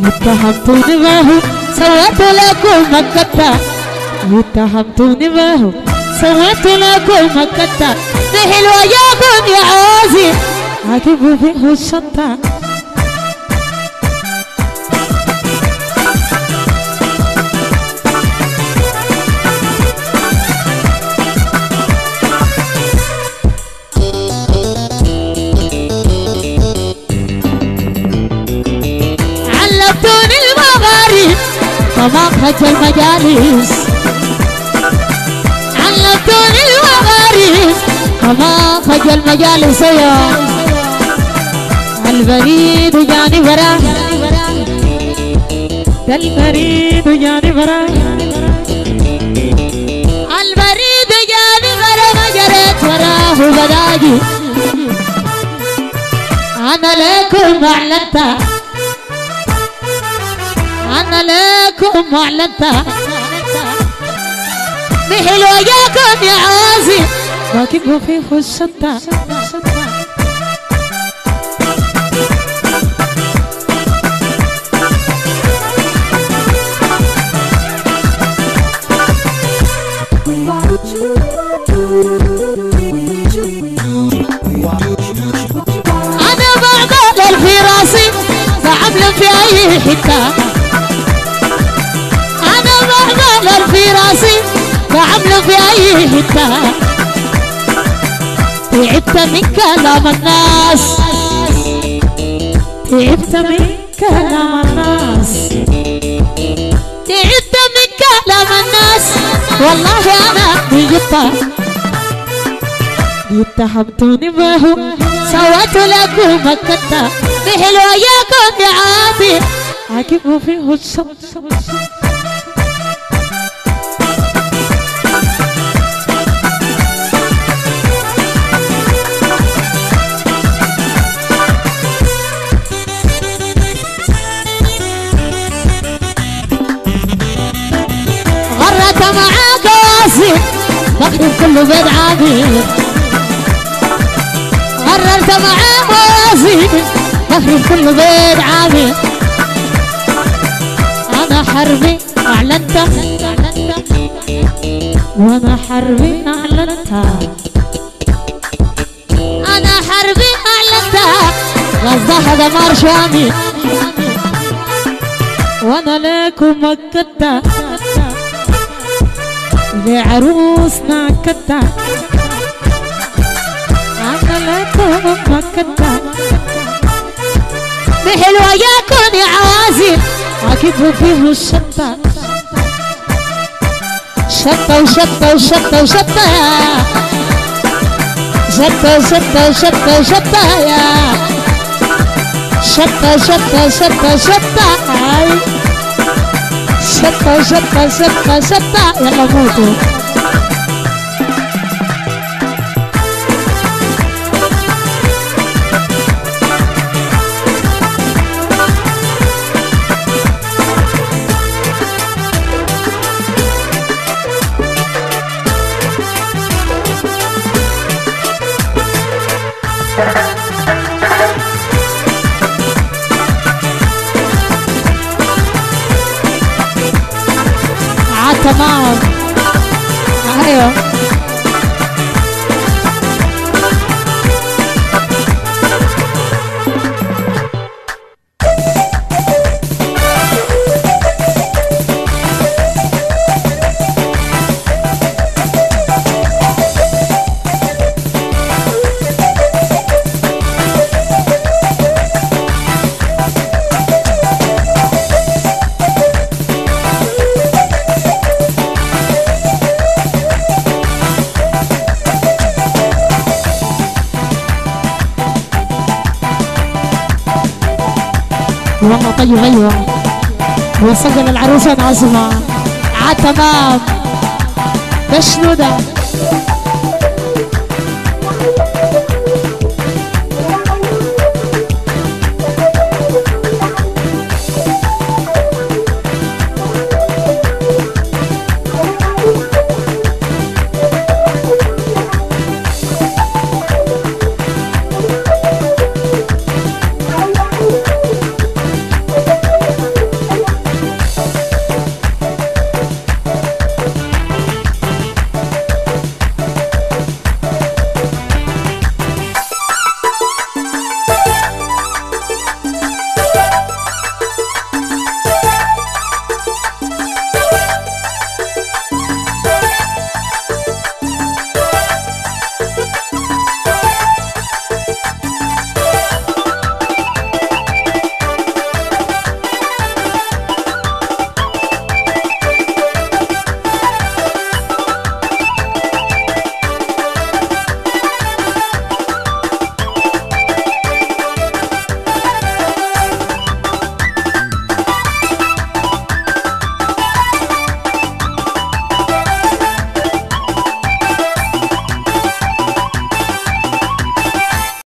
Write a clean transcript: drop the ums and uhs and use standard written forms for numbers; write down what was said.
اتهمتوني ما هو سويت لكم مكتا، اتهمتوني ما هو سويت لكم مكتا، نحل وياكم يا عازي عاقبوا فيه الشطة. علمتوني المغارب فما خرج المجالس، علمتوني المغارب فما خرج المجالس. يا البريد جاني برا، البريد جاني برا، البريد جاني برا، ما جريت وراه بداجي. أنا لكم أعلنت، أنا لكم أعلنت، نحل وياكم يا عازي راكبوا فيه الشطة. أنا بعمل في راسي بعمل في أي حتة، أنا بعمل في راسي بعمل في أي حتة. تعبت من كلام الناس، تعبت من كلام الناس، تعبت من كلام الناس. والله أنا بجبت اتهمتوني ما هو سويت لكم مكتا، نحل وياكم يا عادي عاقبوا فيه الشط. غرت معاك واسف بخرب كل بيت عامر، غررت معاك واسف بخرب كل بيت عامر. أنا حربي أعلنت، وأنا حربي أعلنت، أنا حربي أعلنت، غزة دمار شامي. وأنا لكم مكتا لعروسنا كتا، أنا لكم مكتا، نحل وياكم يا عازي عاقبوا فيه الشطة. شطة وشطة وشطة وشطة يا شطة وشطة وشطة وشطة يا شطة شطة شطة شطة شطة شطة شطة شطة. يلا موتوا. تمام ايوه والله طيب. ايوه وصلنا للعروسه ناظمه. تمام. ده شنو ده؟